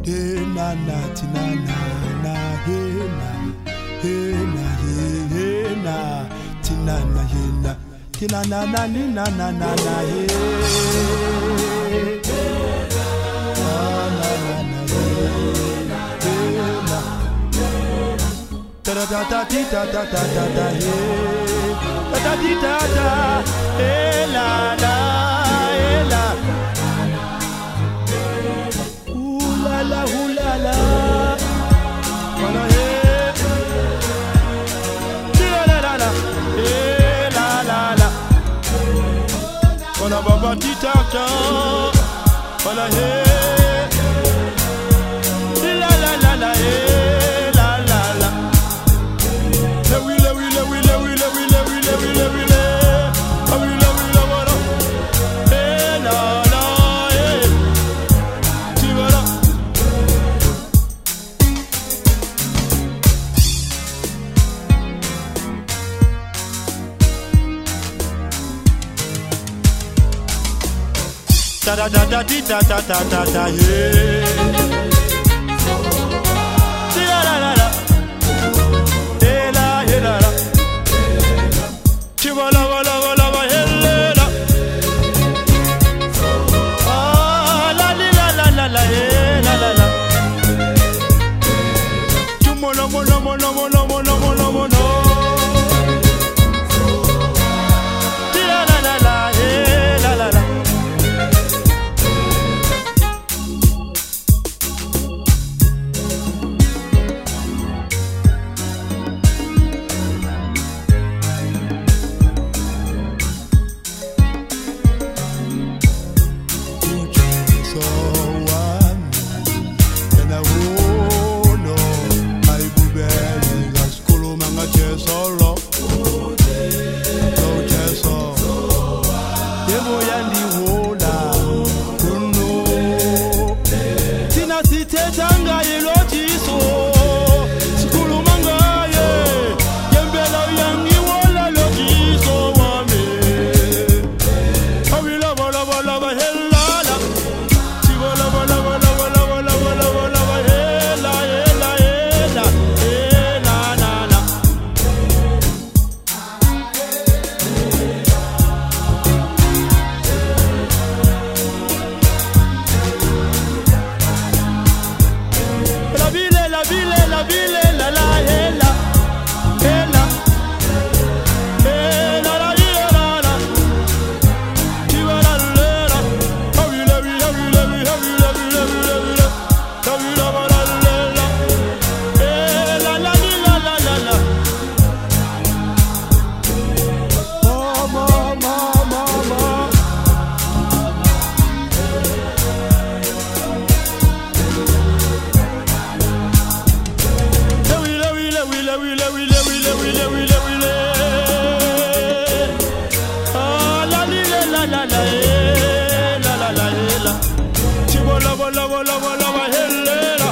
na na tina na na na tina na tina na na ni na na na na da da da da da da da da da da da da da la la la la la wala la la la la la wala baba tita wala la la la la la la la da da da da da da da da da la la la la la chibala wala wala wala la la la la la la la la chumono mono mono mono mono mono mono la la la la la la la la la la la